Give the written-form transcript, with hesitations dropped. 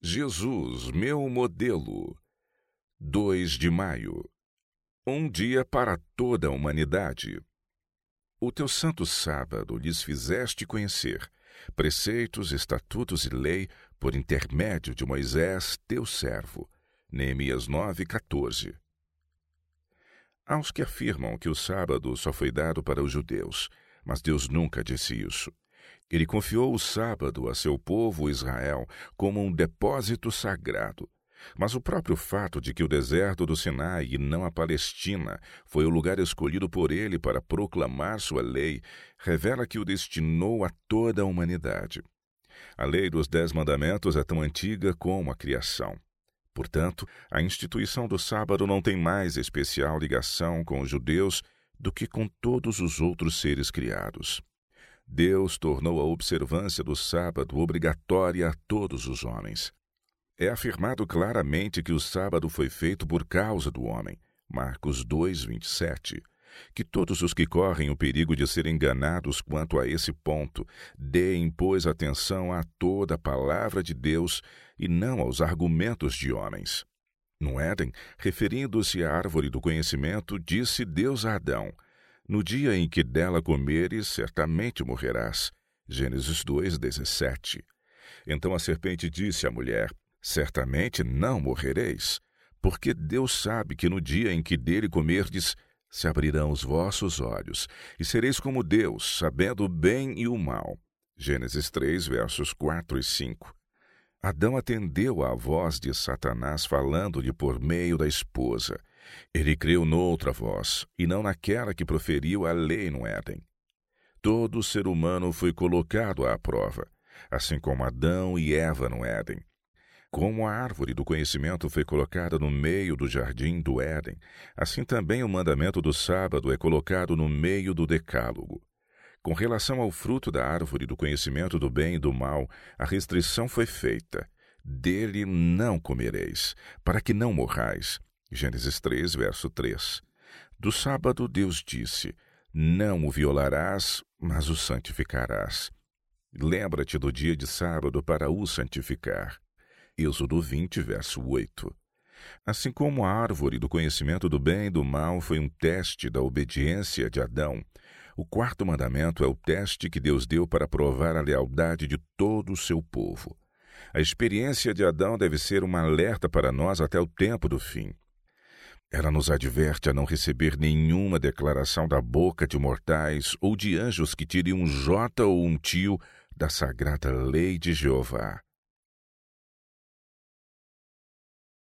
Jesus, meu modelo. 2 de maio. Um dia para toda a humanidade. O teu santo sábado lhes fizeste conhecer, preceitos, estatutos e lei, por intermédio de Moisés, teu servo. Neemias 9:14. Aos que afirmam que o sábado só foi dado para os judeus, mas Deus nunca disse isso. Ele confiou o sábado a seu povo Israel como um depósito sagrado. Mas o próprio fato de que o deserto do Sinai e não a Palestina foi o lugar escolhido por ele para proclamar sua lei, revela que o destinou a toda a humanidade. A lei dos 10 mandamentos é tão antiga como a criação. Portanto, a instituição do sábado não tem mais especial ligação com os judeus do que com todos os outros seres criados. Deus tornou a observância do sábado obrigatória a todos os homens. É afirmado claramente que o sábado foi feito por causa do homem, Marcos 2:27, que todos os que correm o perigo de serem enganados quanto a esse ponto, deem, pois, atenção a toda a palavra de Deus e não aos argumentos de homens. No Éden, referindo-se à árvore do conhecimento, disse Deus a Adão: no dia em que dela comeres, certamente morrerás. Gênesis 2:17. Então a serpente disse à mulher: certamente não morrereis, porque Deus sabe que no dia em que dele comerdes, se abrirão os vossos olhos, e sereis como Deus, sabendo o bem e o mal. Gênesis 3, versos 4 e 5. Adão atendeu à voz de Satanás falando-lhe por meio da esposa. Ele creu noutra voz, e não naquela que proferiu a lei no Éden. Todo ser humano foi colocado à prova, assim como Adão e Eva no Éden. Como a árvore do conhecimento foi colocada no meio do jardim do Éden, assim também o mandamento do sábado é colocado no meio do decálogo. Com relação ao fruto da árvore do conhecimento do bem e do mal, a restrição foi feita: dele não comereis, para que não morrais. Gênesis 3, verso 3. Do sábado Deus disse: não o violarás, mas o santificarás. Lembra-te do dia de sábado para o santificar. Êxodo 20, verso 8. Assim como a árvore do conhecimento do bem e do mal foi um teste da obediência de Adão, o 4º mandamento é o teste que Deus deu para provar a lealdade de todo o seu povo. A experiência de Adão deve ser um alerta para nós até o tempo do fim. Ela nos adverte a não receber nenhuma declaração da boca de mortais ou de anjos que tirem um jota ou um tio da sagrada lei de Jeová.